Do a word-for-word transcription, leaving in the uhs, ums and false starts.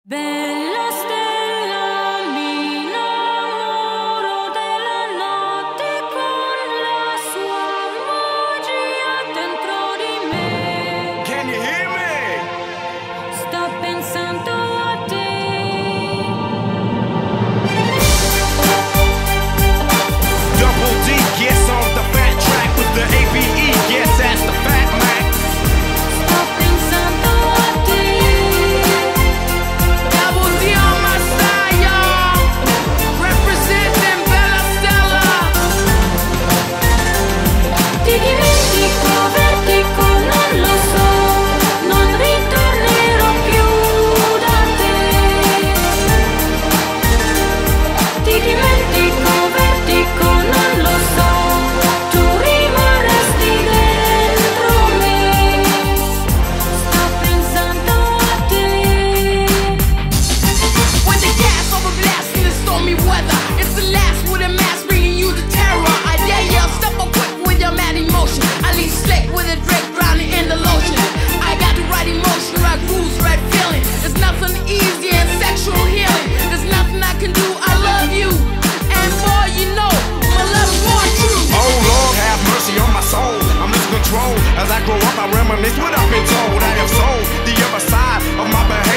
Bella stella, mi innamoro della notte con la sua magia dentro di me. Can you hear me? Sto pensando a te. Double D gets on the fat track with the A B E. Yes, that's the Fat Mac. Sto pensando a te. Double D on my side, y'all. Representing Bella Stella. Ti dimentico, vertigo, non lo so, non ritornerò più da te. Ti dimentico, vertigo, non lo so, tu rimarresti dentro me. Sto pensando a te. With the gas over blast in the stormy weather. It's the last with a mask bringing you the terror. I dare you, step up quick with your mad emotion. I leave slick with a Drake drowning in the lotion. I got the right emotion, right grooves, right feeling. There's nothing easy in sexual healing. There's nothing I can do, I love you. And boy, you know, my love's more true. Oh Lord, have mercy on my soul. I'm losing control. As I grow up, I reminisce what I've been told. I have sold the other side of my behavior.